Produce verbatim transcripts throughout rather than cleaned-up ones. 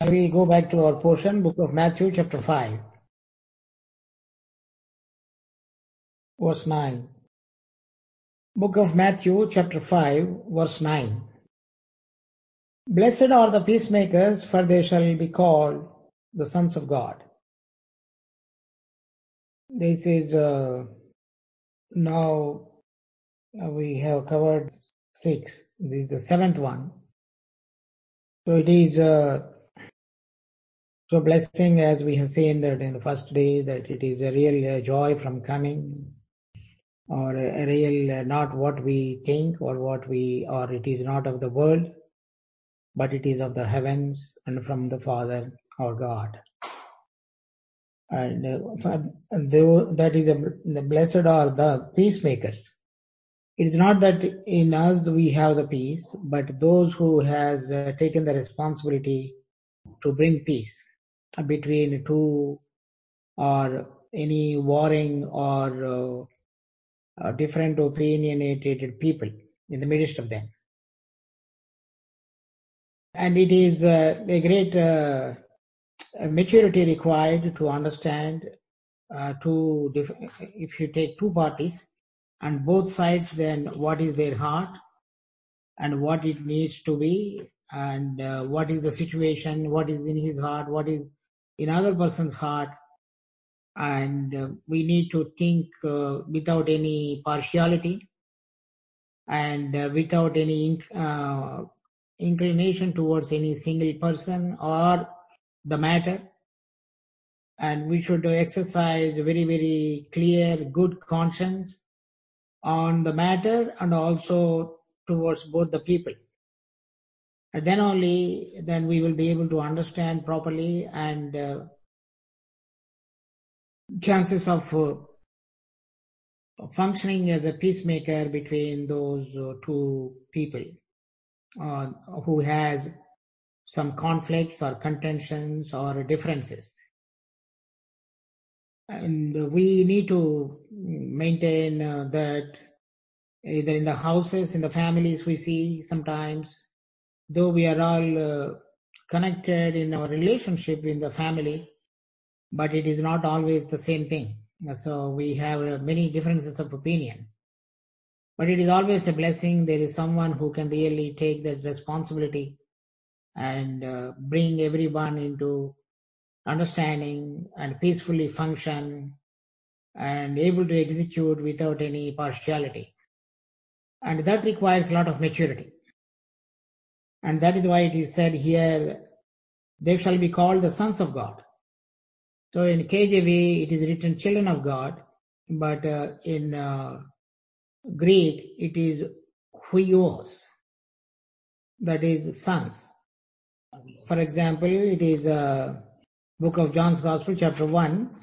We go back to our portion, book of Matthew, chapter five, verse nine. Book of Matthew, chapter five, verse nine. Blessed are the peacemakers, for they shall be called the sons of God. This is, uh, now uh, we have covered six. This is the seventh one. So it is uh, so blessing, as we have seen that in the first day, that it is a real uh, joy from coming, or a, a real uh, not what we think or what we, or it is not of the world, but it is of the heavens and from the Father our God. And, uh, and they, that is a, the blessed are the peacemakers. It is not that in us we have the peace, but those who has uh, taken the responsibility to bring peace between two or any warring or uh, uh, different opinionated people in the midst of them. And it is uh, a great uh, maturity required to understand uh, two diff- if you take two parties and both sides, then what is their heart and what it needs to be, and uh, what is the situation, what is in his heart, what is in other person's heart. And uh, we need to think uh, without any partiality and uh, without any uh, inclination towards any single person or the matter. And we should exercise very, very clear, good conscience on the matter and also towards both the people. And then only then we will be able to understand properly, and uh, chances of uh, functioning as a peacemaker between those uh, two people uh, who has some conflicts or contentions or differences. And we need to maintain uh, that either in the houses, in the families we see sometimes, though we are all uh, connected in our relationship in the family, but it is not always the same thing. So we have uh, many differences of opinion. But it is always a blessing. There is someone who can really take that responsibility and uh, bring everyone into understanding and peacefully function and able to execute without any partiality. And that requires a lot of maturity. And that is why it is said here, they shall be called the sons of God. So in K J V, it is written children of God, but uh, in uh, Greek, it is huios, that is sons. For example, it is uh, book of John's Gospel, chapter one,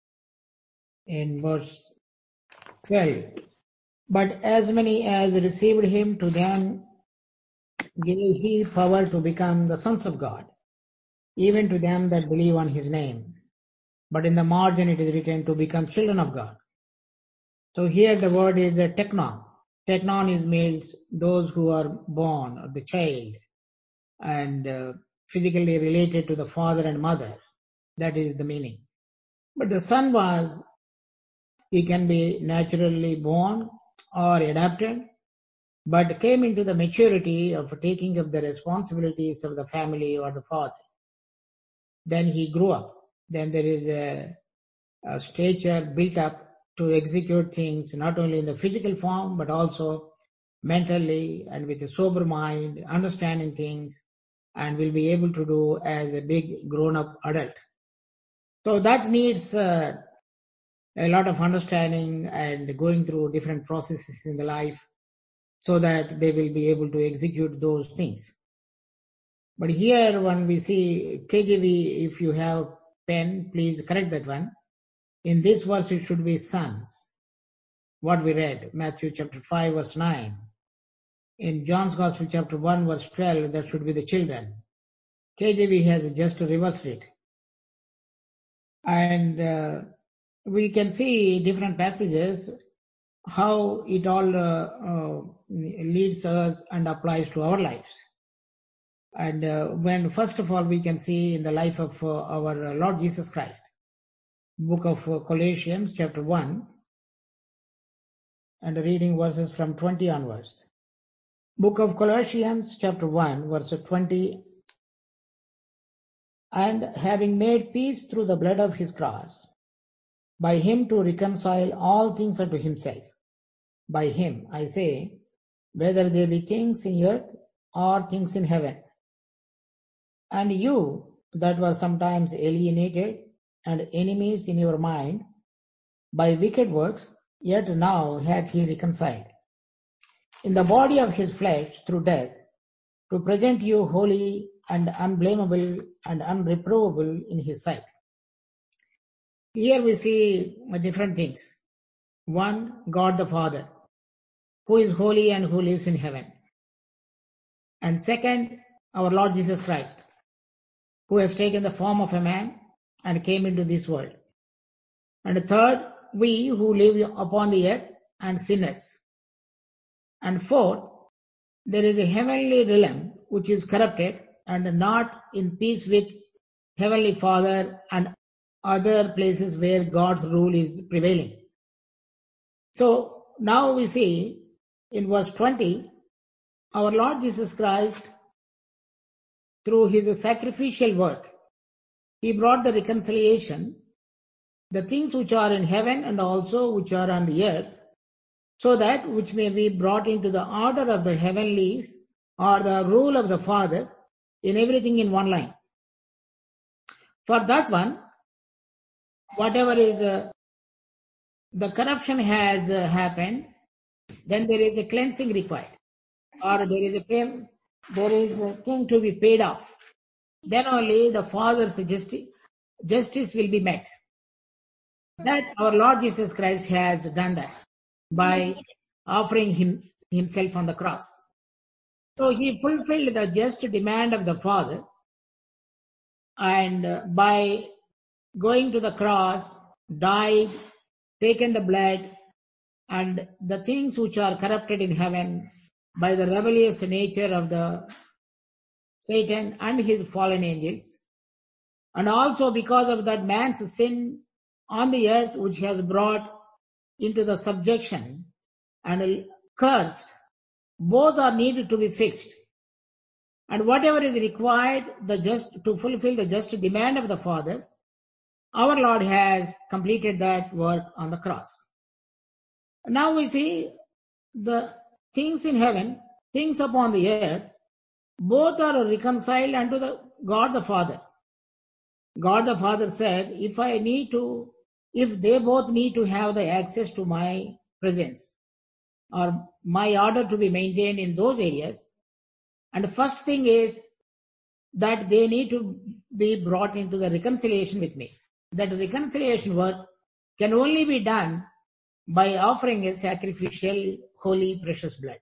in verse twelve. But as many as received him, to them gave he power to become the sons of God, even to them that believe on his name. But in the margin it is written to become children of God. So here the word is a teknon. Teknon is means those who are born, or the child, and uh, physically related to the father and mother. That is the meaning. But the son was, he can be naturally born or adopted, but came into the maturity of taking up the responsibilities of the family or the father. Then he grew up. Then there is a, a stature built up to execute things not only in the physical form, but also mentally and with a sober mind, understanding things, and will be able to do as a big grown-up adult. So that needs uh, a lot of understanding and going through different processes in the life so that they will be able to execute those things. But here when we see K J V, if you have pen, please correct that one. In this verse it should be sons. What we read, Matthew chapter five verse nine. In John's Gospel chapter one verse twelve, that should be the children. K J V has just reversed it. And uh, we can see different passages, how it all uh, uh, leads us and applies to our lives. And uh, when, first of all, we can see in the life of uh, our Lord Jesus Christ, book of uh, Colossians, chapter one, and reading verses from twenty onwards. Book of Colossians, chapter one, verse twenty. And having made peace through the blood of his cross, by him to reconcile all things unto himself. By him, I say, whether they be things in earth or things in heaven. And you that were sometimes alienated and enemies in your mind by wicked works, yet now hath he reconciled in the body of his flesh through death, to present you holy and unblameable and unreprovable in his sight. Here we see different things. One, God the Father, who is holy and who lives in heaven. And second, our Lord Jesus Christ, who has taken the form of a man and came into this world. And third, we who live upon the earth and sinners. And fourth, there is a heavenly realm which is corrupted and not in peace with Heavenly Father and other places where God's rule is prevailing. So now we see in verse twenty, our Lord Jesus Christ, through his sacrificial work, he brought the reconciliation, the things which are in heaven and also which are on the earth, so that which may be brought into the order of the heavenlies or the rule of the Father in everything in one line. For that one, whatever is uh, the corruption has uh, happened, then there is a cleansing required, or there is a pay, there is a thing to be paid off. Then only the Father's justice, justice will be met. That our Lord Jesus Christ has done that by offering him himself on the cross. So he fulfilled the just demand of the Father, and uh, by going to the cross, died, taken the blood, and the things which are corrupted in heaven by the rebellious nature of the Satan and his fallen angels, and also because of that man's sin on the earth which has brought into the subjection and cursed, both are needed to be fixed. And whatever is required the just to fulfill the just demand of the Father, our Lord has completed that work on the cross. Now we see the things in heaven, things upon the earth, both are reconciled unto the God the Father. God the Father said, if I need to, if they both need to have the access to my presence, or my order to be maintained in those areas, and the first thing is that they need to be brought into the reconciliation with me. That reconciliation work can only be done by offering a sacrificial, holy, precious blood.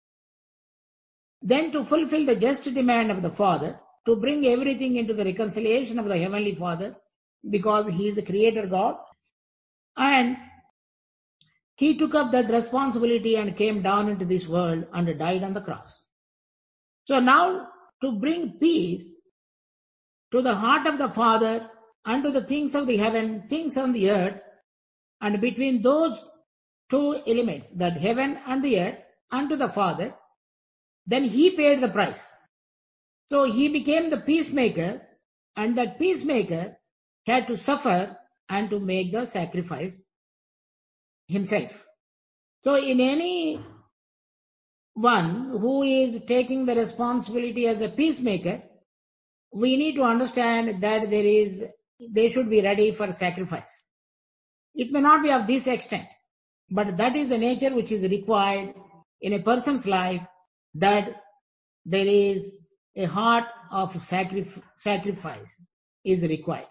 Then to fulfill the just demand of the Father, to bring everything into the reconciliation of the Heavenly Father, because he is the Creator God, and he took up that responsibility and came down into this world and died on the cross. So now to bring peace to the heart of the Father and to the things of the heaven, things on the earth, and between those two elements, that heaven and the earth, unto the Father, then he paid the price. So he became the peacemaker, and that peacemaker had to suffer and to make the sacrifice himself. So in any one who is taking the responsibility as a peacemaker, we need to understand that there is, they should be ready for sacrifice. It may not be of this extent, but that is the nature which is required in a person's life, that there is a heart of sacrif- sacrifice is required.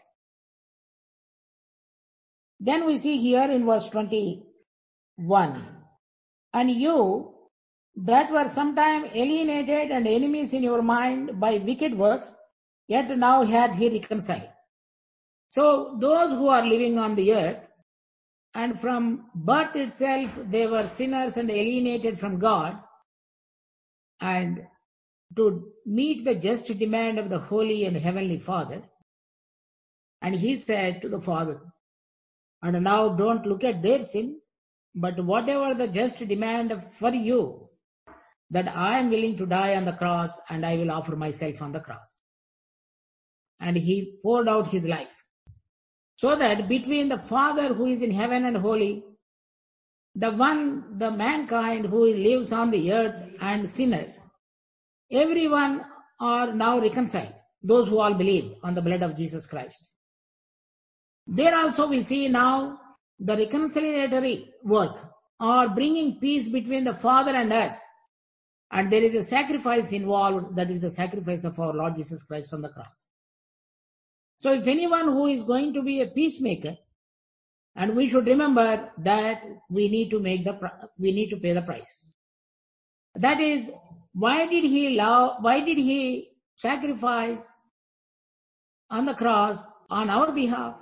Then we see here in verse twenty-one, and you that were sometime alienated and enemies in your mind by wicked works, yet now hath he reconciled. So those who are living on the earth, and from birth itself they were sinners and alienated from God, and to meet the just demand of the Holy and Heavenly Father. And he said to the Father, and now don't look at their sin, but whatever the just demand of- for you, that I am willing to die on the cross and I will offer myself on the cross. And he poured out his life. So that between the Father who is in heaven and holy, the one, the mankind who lives on the earth and sinners, everyone are now reconciled. Those who all believe on the blood of Jesus Christ. There also we see now the reconciliatory work or bringing peace between the Father and us. And there is a sacrifice involved, that is the sacrifice of our Lord Jesus Christ on the cross. So if anyone who is going to be a peacemaker, and we should remember that we need to make the, we need to pay the price. That is, why did he love, why did he sacrifice on the cross on our behalf?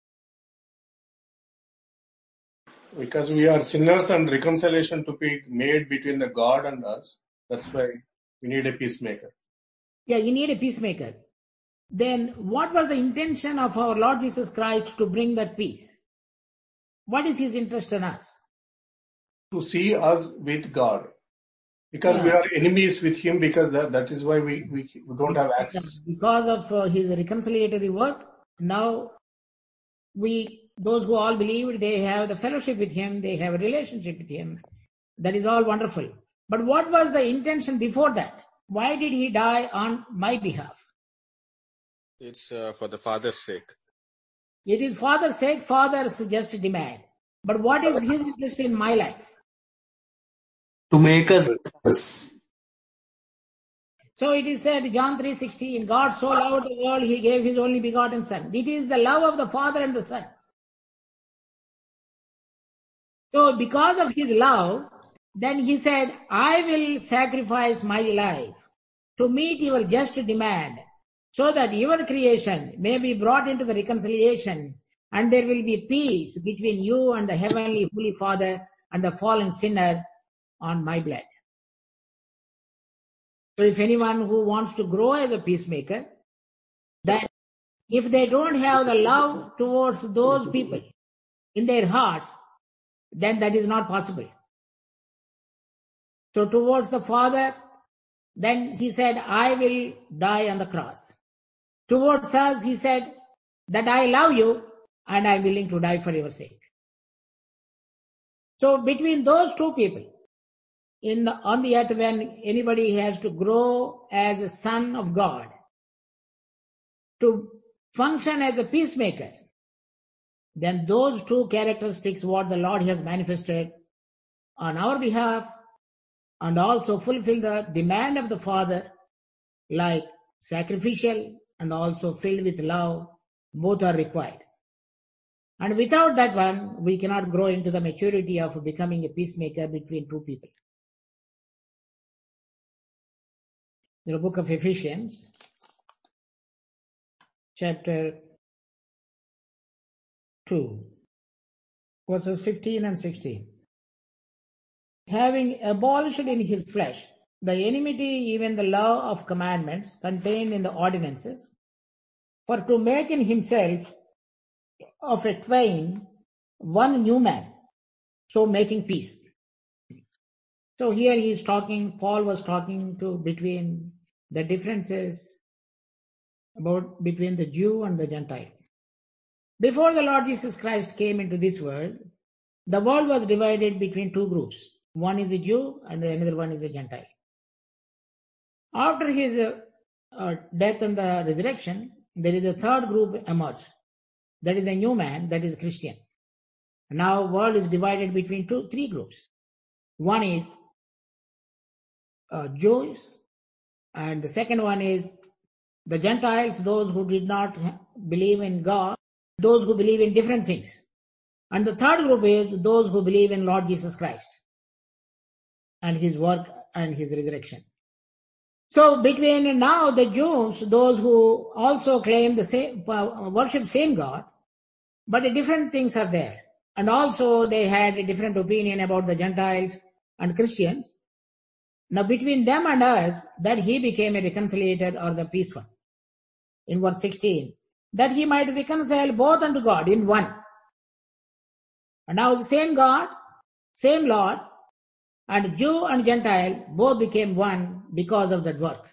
Because we are sinners and reconciliation to be made between the God and us. That's why we need a peacemaker. Yeah, you need a peacemaker. Then what was the intention of our Lord Jesus Christ to bring that peace? What is his interest in us? To see us with God. Because Yeah. we are enemies with him, because that, that is why we, we, we don't have access. Because of uh, his reconciliatory work, now we, those who all believed, they have the fellowship with him, they have a relationship with him. That is all wonderful. But what was the intention before that? Why did he die on my behalf? It's uh, for the Father's sake. It is Father's sake, Father's just demand. But what is his interest in my life? To make us. So it is said, John three sixteen, God so loved the world, he gave his only begotten Son. It is the love of the Father and the Son. So because of his love, then he said, I will sacrifice my life to meet your just demand, so that your creation may be brought into the reconciliation, and there will be peace between you and the heavenly Holy Father and the fallen sinner on my blood. So if anyone who wants to grow as a peacemaker, that if they don't have the love towards those people in their hearts, then that is not possible. So towards the Father, then he said, I will die on the cross. Towards us, he said that I love you and I am willing to die for your sake. So between those two people, in the, on the earth, when anybody has to grow as a son of God, to function as a peacemaker, then those two characteristics, what the Lord has manifested on our behalf, and also fulfill the demand of the Father, like sacrificial and also filled with love, both are required. And without that one, we cannot grow into the maturity of becoming a peacemaker between two people. The book of Ephesians, chapter two, verses fifteen and sixteen. Having abolished in his flesh the enmity, even the law of commandments contained in the ordinances, for to make in himself of a twain one new man, so making peace. So here he is talking, Paul was talking to between the differences about between the Jew and the Gentile. Before the Lord Jesus Christ came into this world, the world was divided between two groups. One is a Jew and another one is a Gentile. After his uh, uh, death and the resurrection, there is a third group emerged. That is the new man, that is Christian. Now world is divided between two, three groups. One is uh, Jews, and the second one is the Gentiles, those who did not believe in God, those who believe in different things. And the third group is those who believe in Lord Jesus Christ and his work and his resurrection. So between now the Jews, those who also claim the same, uh, worship same God, but different things are there. And also they had a different opinion about the Gentiles and Christians. Now between them and us, that he became a reconciliator or the peace one. In verse sixteen, that he might reconcile both unto God in one. And now the same God, same Lord, and Jew and Gentile both became one because of that work.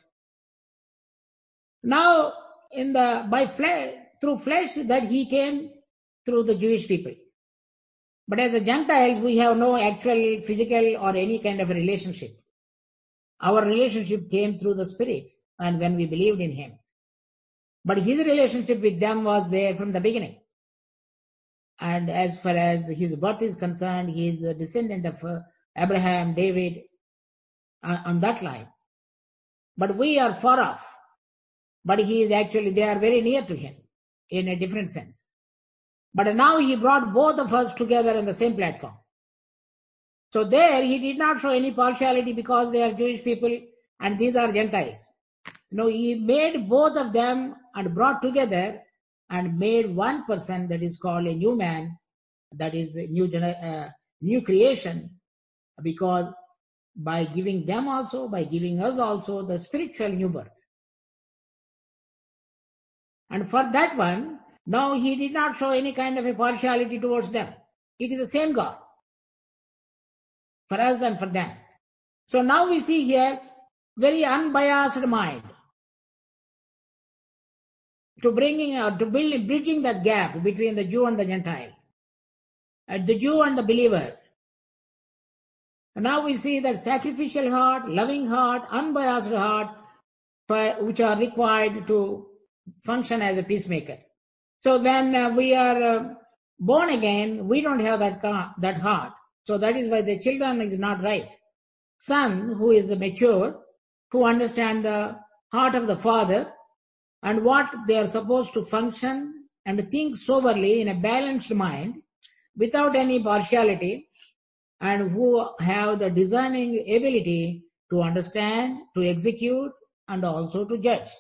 Now, in the by flesh, through flesh, that he came through the Jewish people. But as the Gentiles, we have no actual physical or any kind of a relationship. Our relationship came through the Spirit and when we believed in him. But his relationship with them was there from the beginning. And as far as his birth is concerned, he is the descendant of uh, Abraham, David, uh, on that line. But we are far off. But he is actually, they are very near to him in a different sense. But now he brought both of us together on the same platform. So there he did not show any partiality because they are Jewish people and these are Gentiles. No, he made both of them and brought together and made one person that is called a new man, that is a new, uh, new creation, because by giving them also, by giving us also the spiritual new birth. And for that one, now he did not show any kind of a partiality towards them. It is the same God for us and for them. So now we see here very unbiased mind to bringing uh, to build, bridging that gap between the Jew and the Gentile, uh, the Jew and the believer. And now we see that sacrificial heart, loving heart, unbiased heart, for, which are required to function as a peacemaker. So when uh, we are uh, born again, we don't have that that heart. So that is why the children is not right. Son who is mature, who understand the heart of the father and what they are supposed to function and think soberly in a balanced mind without any partiality, and who have the discerning ability to understand, to execute, and also to judge.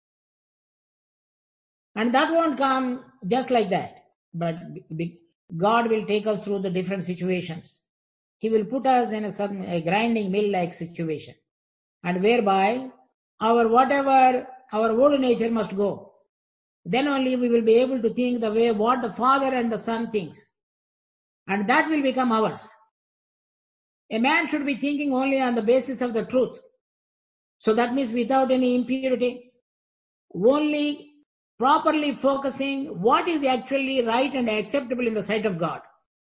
And that won't come just like that. But God will take us through the different situations. He will put us in a, some, a grinding mill-like situation. And whereby our whatever, our old nature must go. Then only we will be able to think the way what the Father and the Son thinks. And that will become ours. A man should be thinking only on the basis of the truth. So that means without any impurity, only properly focusing what is actually right and acceptable in the sight of God.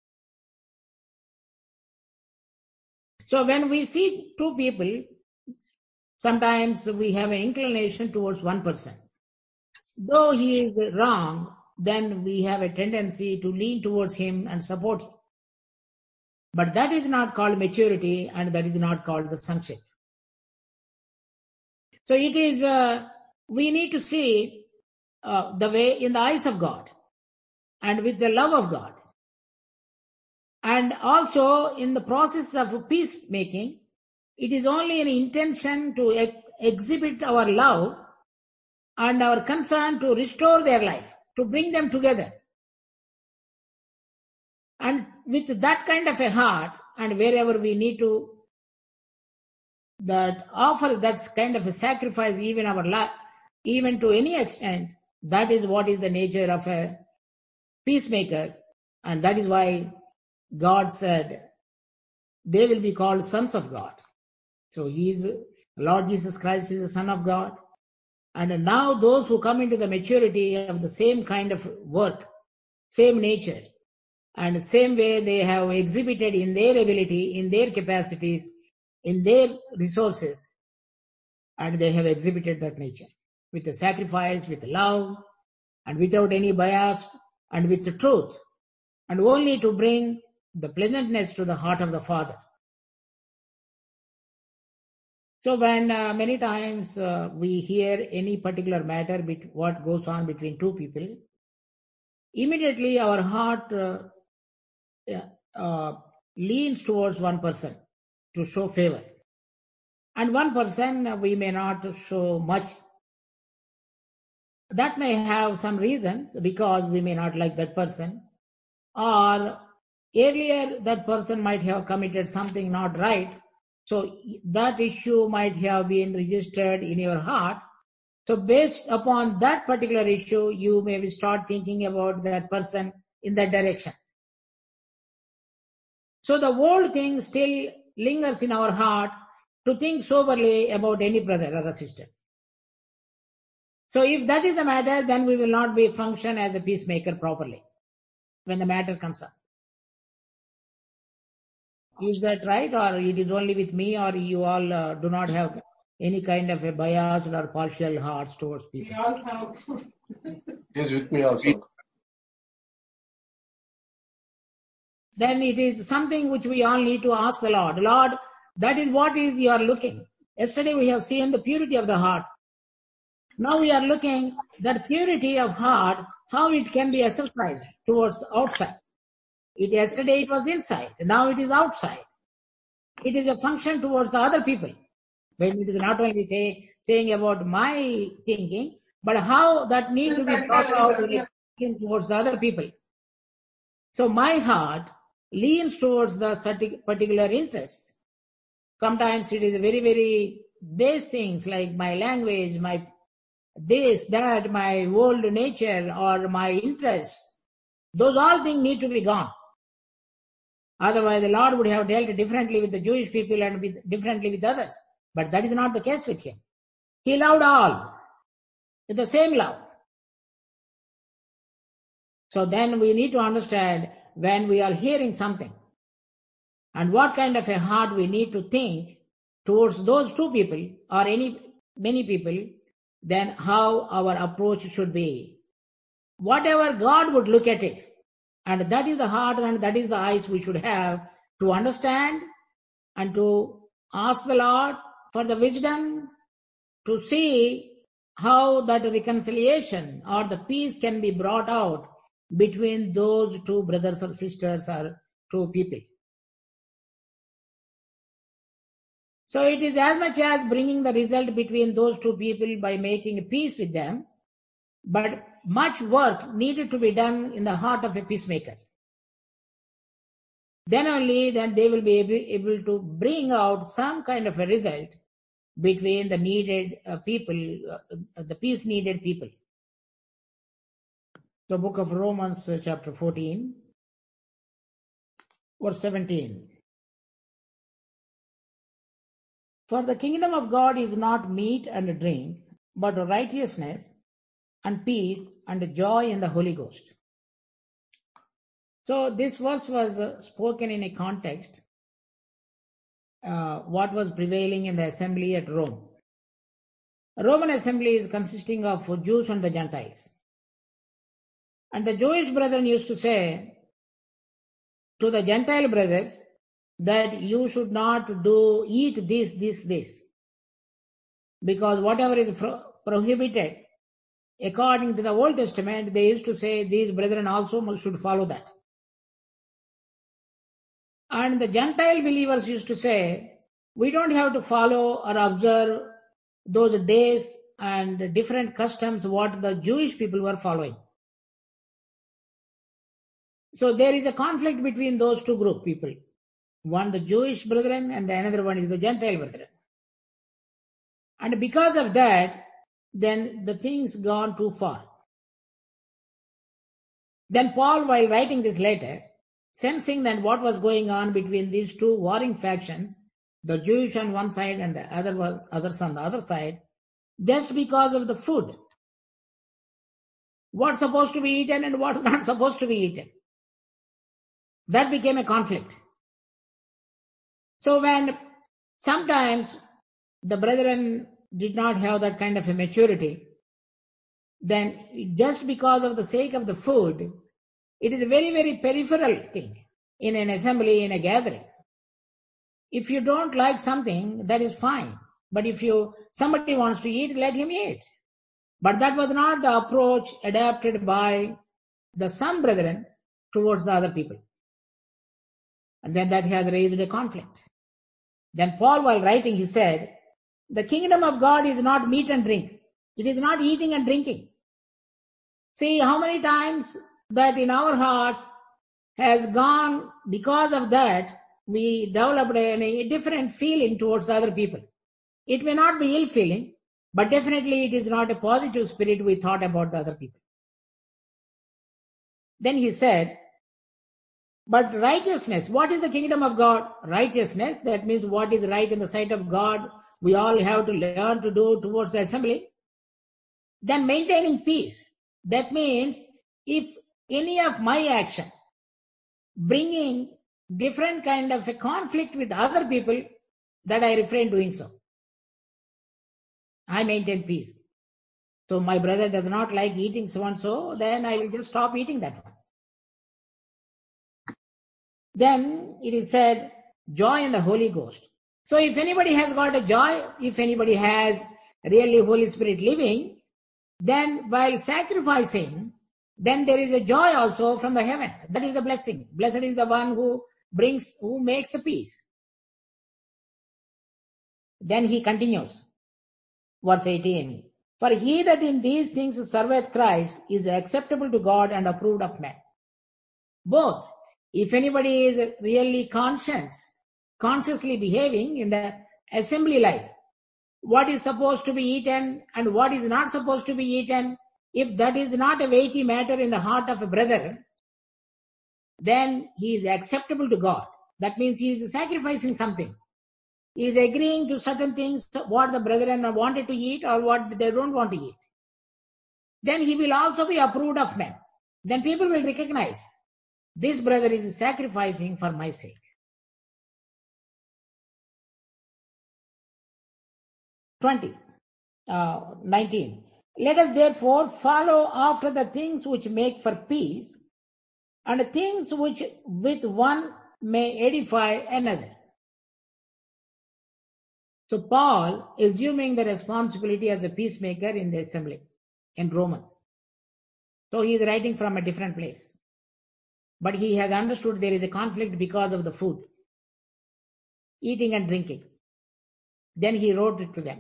So when we see two people, sometimes we have an inclination towards one person. Though he is wrong, then we have a tendency to lean towards him and support him. But that is not called maturity and that is not called the sonship. So it is, uh, we need to see Uh, the way in the eyes of God and with the love of God. And also in the process of peacemaking, it is only an intention to ex- exhibit our love and our concern to restore their life, to bring them together. And with that kind of a heart, and wherever we need to that offer that kind of a sacrifice, even our life, even to any extent, that is what is the nature of a peacemaker. And that is why God said they will be called sons of God. So he is, Lord Jesus Christ is the Son of God. And now those who come into the maturity of the same kind of work, same nature, and same way they have exhibited in their ability, in their capacities, in their resources, and they have exhibited that nature. With the sacrifice, with the love, and without any bias, and with the truth, and only to bring the pleasantness to the heart of the Father. So when uh, many times uh, we hear any particular matter, bet- what goes on between two people, immediately our heart uh, uh, leans towards one person to show favor. And one person uh, we may not show much. That may have some reasons, because we may not like that person, or earlier that person might have committed something not right, So that issue might have been registered in your heart. So based upon that particular issue, you may start thinking about that person in that direction. So the old thing still lingers in our heart to think soberly about any brother or sister. So if that is the matter, then we will not be function as a peacemaker properly when the matter comes up. Is that right, or it is only with me, or you all uh, do not have any kind of a biased or partial hearts towards people? We all have. He is with me also. Then it is something which we all need to ask the Lord. Lord, that is what is you are looking. Yesterday we have seen the purity of the heart. Now we are looking that purity of heart, how it can be exercised towards outside. It yesterday it was inside, now it is outside. It is a function towards the other people. When it is not only say, saying about my thinking, but how that need to be brought out towards the other people. So my heart leans towards the particular interest. Sometimes it is very, very base things like my language, my this, that, my old nature or my interests. Those all things need to be gone. Otherwise the Lord would have dealt differently with the Jewish people and with, differently with others. But that is not the case with him. He loved all with the same love. So then we need to understand when we are hearing something and what kind of a heart we need to think towards those two people or any many people, then how our approach should be. Whatever God would look at it, and that is the heart and that is the eyes we should have to understand and to ask the Lord for the wisdom to see how that reconciliation or the peace can be brought out between those two brothers or sisters or two people. So it is as much as bringing the result between those two people by making peace with them, but much work needed to be done in the heart of a peacemaker. Then only then they will be able, able to bring out some kind of a result between the needed uh, people, uh, the peace needed people. The book of Romans uh, chapter fourteen, verse seventeen. For the kingdom of God is not meat and drink, but righteousness and peace and joy in the Holy Ghost. So this verse was uh, spoken in a context, uh, what was prevailing in the assembly at Rome. A Roman assembly is consisting of Jews and the Gentiles. And the Jewish brethren used to say to the Gentile brothers that you should not do, eat this, this, this. Because whatever is pro- prohibited, according to the Old Testament, they used to say these brethren also should follow that. And the Gentile believers used to say, we don't have to follow or observe those days and different customs what the Jewish people were following. So there is a conflict between those two group people. One the Jewish brethren and the another one is the Gentile brethren. And because of that, then the things gone too far. Then Paul, while writing this letter, sensing that what was going on between these two warring factions, the Jewish on one side and the other was others on the other side, just because of the food, what's supposed to be eaten and what's not supposed to be eaten, that became a conflict. So when sometimes the brethren did not have that kind of a maturity, then just because of the sake of the food, it is a very, very peripheral thing in an assembly, in a gathering. If you don't like something, that is fine. But if you somebody wants to eat, let him eat. But that was not the approach adapted by the some brethren towards the other people. And then that has raised a conflict. Then Paul, while writing, he said, the kingdom of God is not meat and drink. It is not eating and drinking. See how many times that in our hearts has gone because of that, we developed a, a different feeling towards the other people. It may not be ill feeling, but definitely it is not a positive spirit we thought about the other people. Then he said, but righteousness, what is the kingdom of God? Righteousness, that means what is right in the sight of God, we all have to learn to do towards the assembly. Then maintaining peace, that means if any of my action bringing different kind of a conflict with other people, that I refrain doing so. I maintain peace. So my brother does not like eating so and so, then I will just stop eating that one. Then it is said, joy in the Holy Ghost. So if anybody has got a joy, if anybody has really Holy Spirit living, then while sacrificing, then there is a joy also from the heaven. That is the blessing. Blessed is the one who brings, who makes the peace. Then he continues, verse eighteen. For he that in these things serveth Christ is acceptable to God and approved of men. Both. If anybody is really conscious, consciously behaving in the assembly life, what is supposed to be eaten and what is not supposed to be eaten, if that is not a weighty matter in the heart of a brother, then he is acceptable to God. That means he is sacrificing something. He is agreeing to certain things, what the brethren wanted to eat or what they don't want to eat. Then he will also be approved of men. Then people will recognize, this brother is sacrificing for my sake. twenty, uh, nineteen. Let us therefore follow after the things which make for peace, and the things which with one may edify another. So Paul assuming the responsibility as a peacemaker in the assembly in Roman. So he is writing from a different place. But he has understood there is a conflict because of the food, eating and drinking. Then he wrote it to them.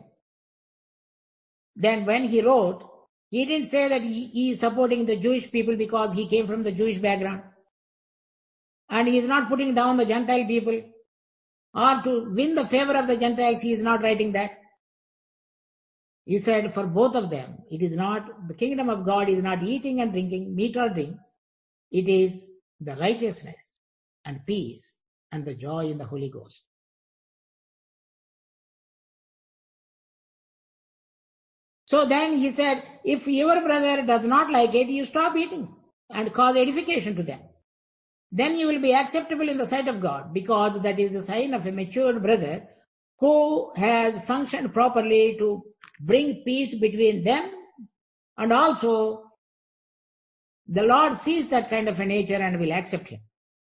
Then when he wrote, he didn't say that he, he is supporting the Jewish people because he came from the Jewish background. And he is not putting down the Gentile people. Or to win the favor of the Gentiles, he is not writing that. He said for both of them, it is not, the kingdom of God is not eating and drinking, meat or drink. It is the righteousness and peace and the joy in the Holy Ghost. So then he said, if your brother does not like it, you stop eating and cause edification to them. Then you will be acceptable in the sight of God, because that is the sign of a matured brother who has functioned properly to bring peace between them, and also the Lord sees that kind of a nature and will accept him.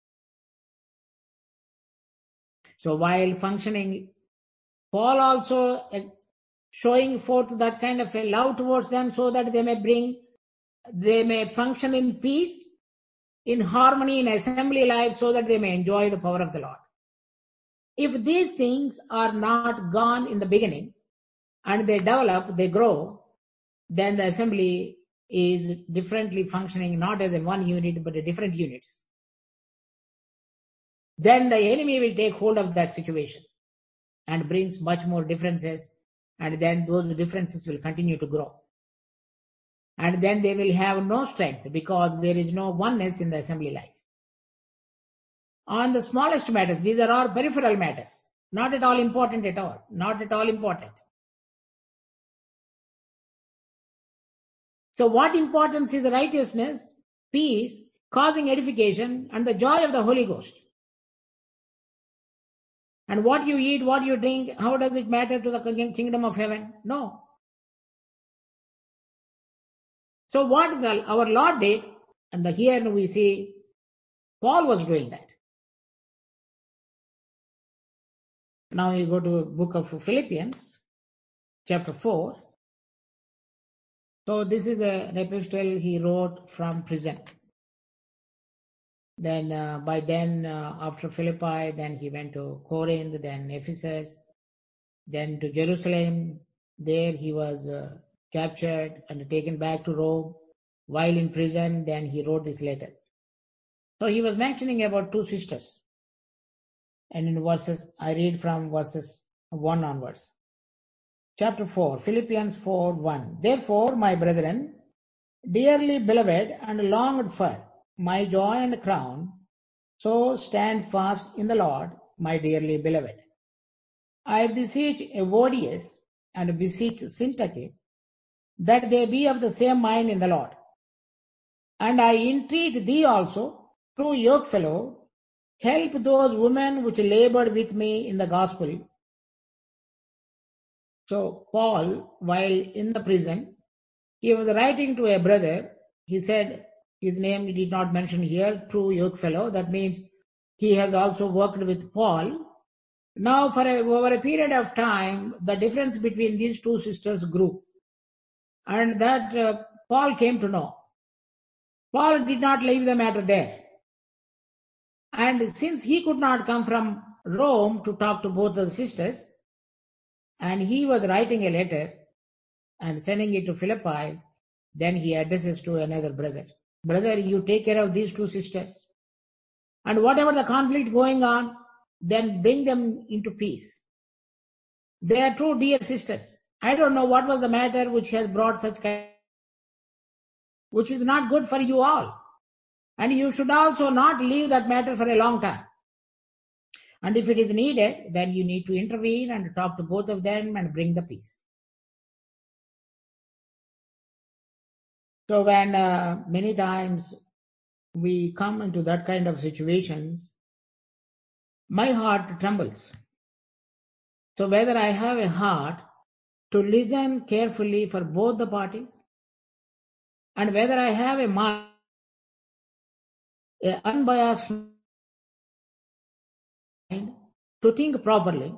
So while functioning, Paul also showing forth that kind of a love towards them so that they may bring, they may function in peace, in harmony, in assembly life, so that they may enjoy the power of the Lord. If these things are not gone in the beginning and they develop, they grow, then the assembly is differently functioning, not as in one unit, but in different units. Then the enemy will take hold of that situation and brings much more differences, and then those differences will continue to grow. And then they will have no strength because there is no oneness in the assembly life. On the smallest matters, these are all peripheral matters, not at all important at all, not at all important. So what importance is righteousness, peace, causing edification, and the joy of the Holy Ghost? And what you eat, what you drink, how does it matter to the kingdom of heaven? No. So what the, our Lord did, and the, here we see Paul was doing that. Now you go to the book of Philippians, chapter four. So this is a, an epistle he wrote from prison. Then uh, by then, uh, after Philippi, then he went to Corinth, then Ephesus, then to Jerusalem. There he was uh, captured and taken back to Rome. While in prison, then he wrote this letter. So he was mentioning about two sisters. And in verses, I read from verses one onwards. Chapter four, Philippians four one. Therefore, my brethren, dearly beloved and longed for, my joy and crown, so stand fast in the Lord, my dearly beloved. I beseech Evodius and beseech Syntyche that they be of the same mind in the Lord. And I entreat thee also, true yokefellow, help those women which labored with me in the gospel. So Paul, while in the prison, he was writing to a brother. He said, his name he did not mention here, true yokefellow. That means he has also worked with Paul. Now for a, over a period of time, the difference between these two sisters grew. And that uh, Paul came to know. Paul did not leave the matter there. And since he could not come from Rome to talk to both the sisters, and he was writing a letter and sending it to Philippi, then he addresses to another brother. Brother, you take care of these two sisters. And whatever the conflict going on, then bring them into peace. They are two dear sisters. I don't know what was the matter which has brought such kind, which is not good for you all. And you should also not leave that matter for a long time. And if it is needed, then you need to intervene and talk to both of them and bring the peace. So when uh, many times we come into that kind of situations, my heart trembles. So whether I have a heart to listen carefully for both the parties, and whether I have a mind, an unbiased mind to think properly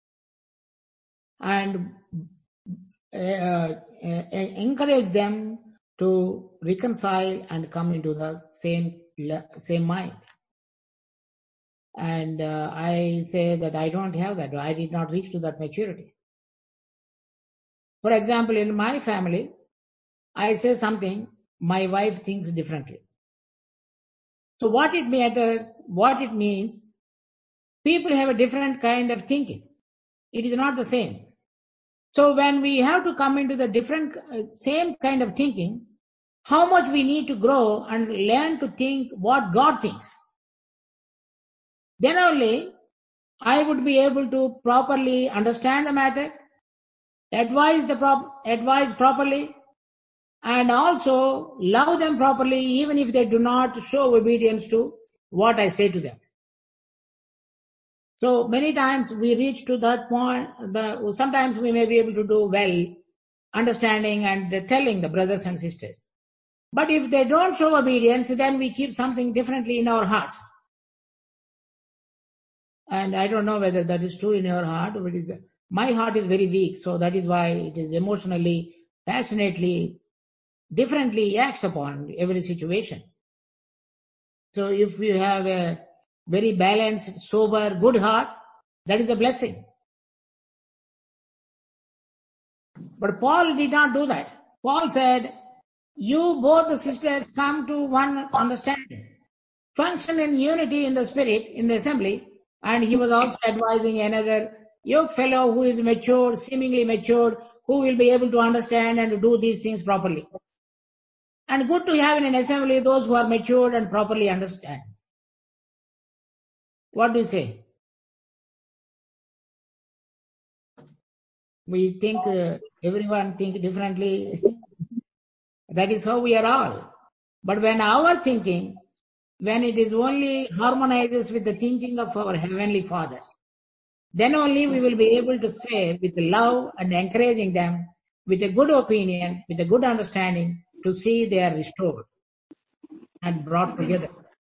and uh, uh, encourage them to reconcile and come into the same same mind. And uh, I say that I don't have that. I did not reach to that maturity. For example, in my family, I say something, my wife thinks differently. So what it matters, what it means, people have a different kind of thinking. It is not the same. So when we have to come into the different, uh, same kind of thinking, how much we need to grow and learn to think what God thinks. Then only I would be able to properly understand the matter, advise the prop, advise properly, and also love them properly, even if they do not show obedience to what I say to them. So many times we reach to that point. The, sometimes we may be able to do well, understanding and telling the brothers and sisters. But if they don't show obedience, then we keep something differently in our hearts. And I don't know whether that is true in your heart, but it is, my heart is very weak, so that is why it is emotionally, passionately, differently acts upon every situation. So if you have a very balanced, sober, good heart, that is a blessing. But Paul did not do that. Paul said, you both the sisters come to one understanding. Function in unity in the spirit, in the assembly. And he was also advising another yoke fellow who is matured, seemingly matured, who will be able to understand and to do these things properly. And good to have in an assembly those who are matured and properly understand. What do you say? We think, uh, everyone think differently. That is how we are all. But when our thinking, when it is only harmonizes with the thinking of our Heavenly Father, then only we will be able to say with love and encouraging them, with a good opinion, with a good understanding, to see they are restored and brought together.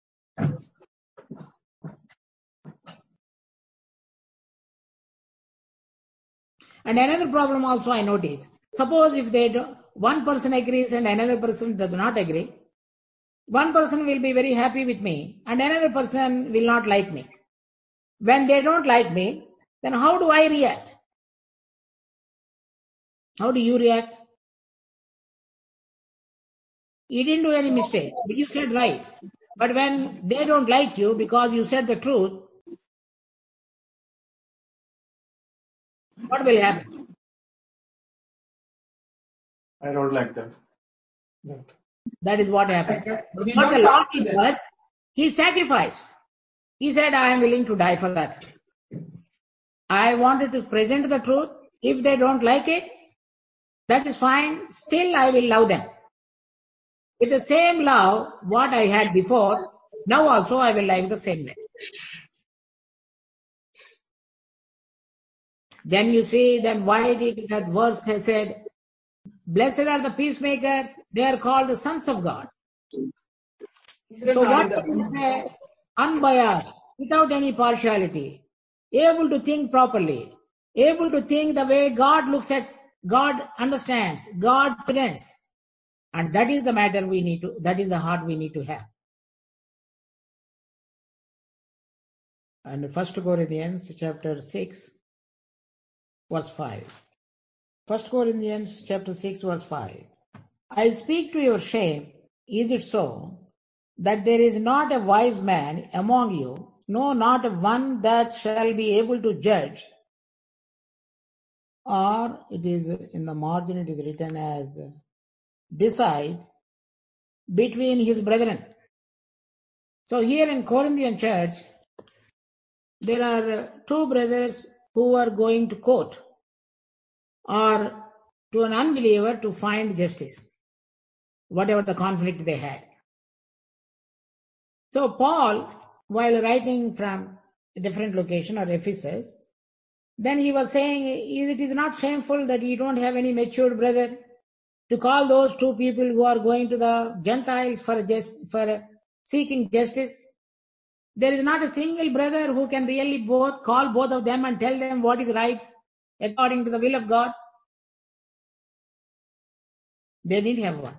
And another problem also I notice. Suppose if they do, one person agrees and another person does not agree, one person will be very happy with me and another person will not like me. When they don't like me, then how do I react? How do you react? You didn't do any mistake, but you said right. But when they don't like you because you said the truth, what will happen? I don't like that. that. That is what happened. We What the don't Lord talk to did them. was, He sacrificed. He said, I am willing to die for that. I wanted to present the truth. If they don't like it, that is fine. Still, I will love them. With the same love, what I had before, now also I will love the same way. Then you see, then why did that verse has said, blessed are the peacemakers, they are called the sons of God. So what is say? Unbiased, without any partiality, able to think properly, able to think the way God looks at, God understands, God presents. And that is the matter we need to, that is the heart we need to have. And First Corinthians chapter six, verse five. First Corinthians chapter six, verse five. I speak to your shame, is it so, that there is not a wise man among you, no, not one that shall be able to judge? Or it is in the margin, it is written as decide between his brethren. So here in Corinthian church, there are two brothers who are going to court or to an unbeliever to find justice, whatever the conflict they had. So Paul, while writing from a different location or Ephesus, then he was saying, it is not shameful that you don't have any matured brother to call those two people who are going to the Gentiles for just, for seeking justice. There is not a single brother who can really both call both of them and tell them what is right according to the will of God. They didn't have one.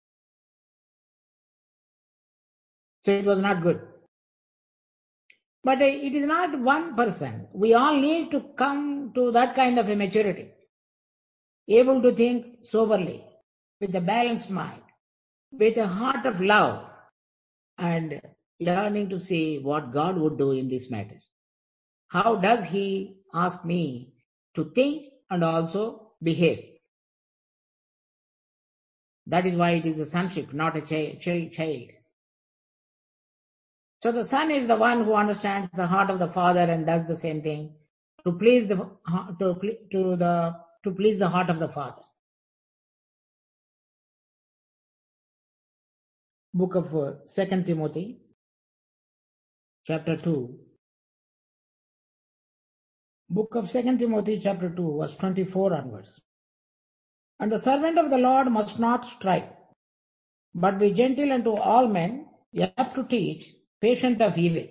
So it was not good. But it is not one person. We all need to come to that kind of a maturity, able to think soberly, with a balanced mind, with a heart of love, and learning to see what God would do in this matter. How does He ask me to think and also behave? That is why it is a sonship, not a child. child. So the son is the one who understands the heart of the father and does the same thing to please the to, to the to please the heart of the father. Book of uh, Second Timothy, chapter two. Book of Second Timothy, chapter two, verse twenty-four onwards. And the servant of the Lord must not strike, but be gentle unto all men, apt to teach, patient of evil,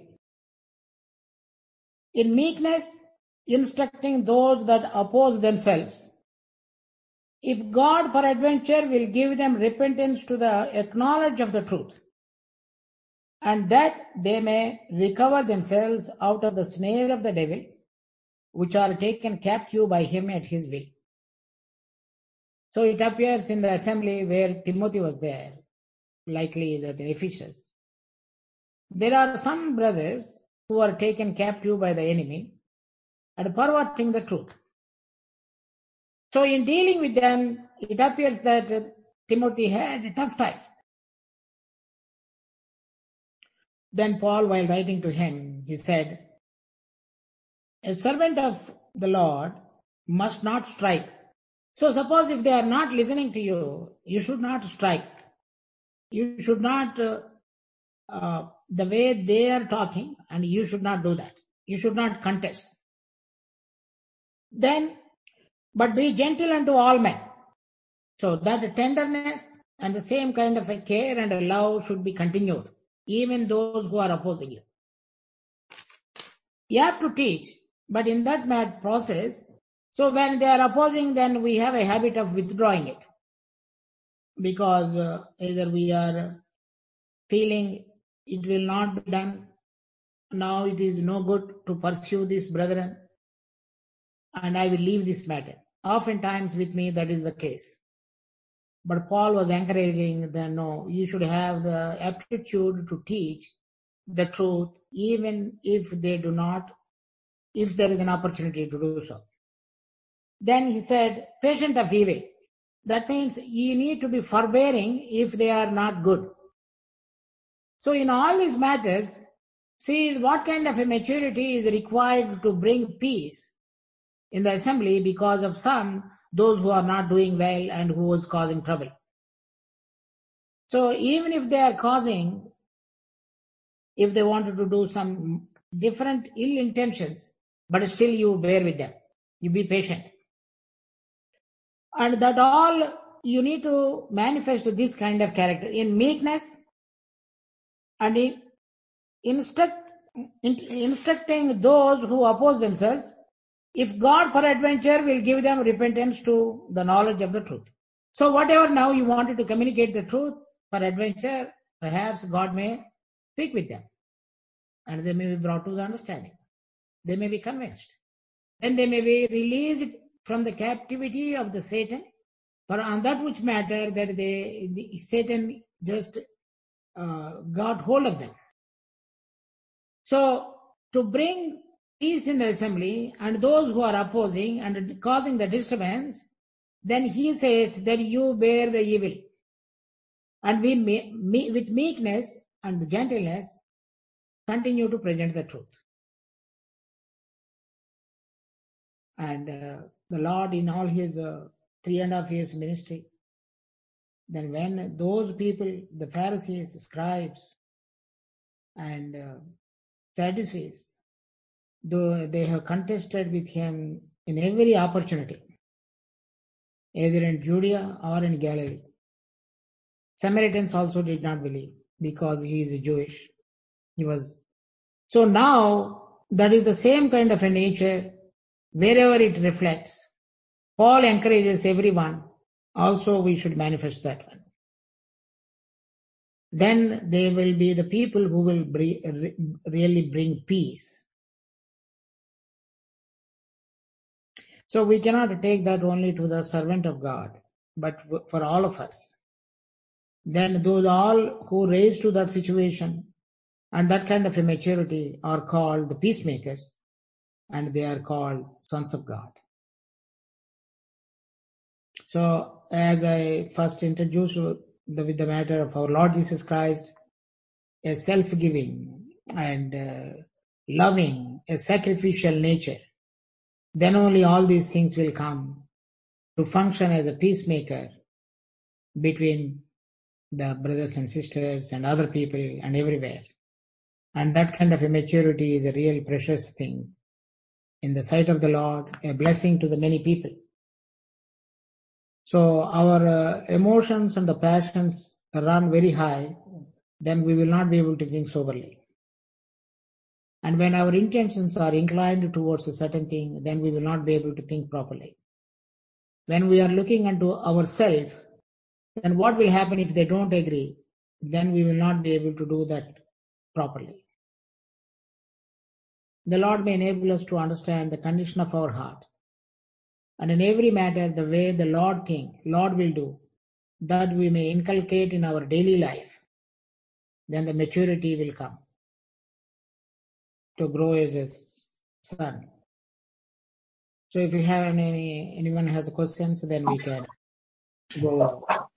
in meekness instructing those that oppose themselves, if God peradventure will give them repentance to the knowledge of the truth, and that they may recover themselves out of the snare of the devil, which are taken captive by him at his will. So it appears in the assembly where Timothy was there, likely that in Ephesus. There are some brothers who are taken captive by the enemy and perverting the truth. So in dealing with them, it appears that Timothy had a tough time. Then Paul, while writing to him, he said, a servant of the Lord must not strike. So suppose if they are not listening to you, you should not strike. You should not, uh, uh, the way they are talking, and you should not do that. You should not contest. Then, but be gentle unto all men. So that tenderness and the same kind of a care and a love should be continued, even those who are opposing you. You have to teach, but in that mad process, so when they are opposing, then we have a habit of withdrawing it. Because uh, either we are feeling it will not be done, now it is no good to pursue this brethren, and I will leave this matter. Oftentimes with me that is the case. But Paul was encouraging that no, you should have the aptitude to teach the truth, even if they do not, if there is an opportunity to do so. Then he said, patient of evil. That means you need to be forbearing if they are not good. So in all these matters, see what kind of a maturity is required to bring peace in the assembly because of some, those who are not doing well and who is causing trouble. So even if they are causing, if they wanted to do some different ill intentions, but still you bear with them. You be patient. And that all you need to manifest this kind of character in meekness and in instruct, in, instructing those who oppose themselves, if God peradventure will give them repentance to the knowledge of the truth. So whatever now you wanted to communicate the truth, peradventure, perhaps God may speak with them. And they may be brought to the understanding. They may be convinced. Then they may be released from the captivity of the Satan, for on that which matter that they, the Satan just uh, got hold of them. So to bring peace in the assembly and those who are opposing and causing the disturbance, then he says that you bear the evil. And we may, me, with meekness and gentleness continue to present the truth. And uh, the Lord in all his uh, three and a half years ministry, then when those people, the Pharisees, scribes, and uh, Sadducees, though they have contested with him in every opportunity, either in Judea or in Galilee. Samaritans also did not believe because he is Jewish. He was. So now that is the same kind of a nature wherever it reflects. Paul encourages everyone. Also we should manifest that one. Then they will be the people who will bring, really bring peace. So we cannot take that only to the servant of God, but for all of us. Then those all who raise to that situation and that kind of a maturity are called the peacemakers, and they are called sons of God. So as I first introduced the, with the matter of our Lord Jesus Christ, a self-giving and uh, loving, a sacrificial nature, then only all these things will come to function as a peacemaker between the brothers and sisters and other people and everywhere. And that kind of a maturity is a real precious thing in the sight of the Lord, a blessing to the many people. So our uh, emotions and the passions run very high, then we will not be able to think soberly. And when our intentions are inclined towards a certain thing, then we will not be able to think properly. When we are looking unto ourselves, then what will happen if they don't agree? Then we will not be able to do that properly. The Lord may enable us to understand the condition of our heart. And in every matter, the way the Lord thinks, Lord will do, that we may inculcate in our daily life, then the maturity will come to grow as a son. So if you have any, anyone has questions, then we can go on.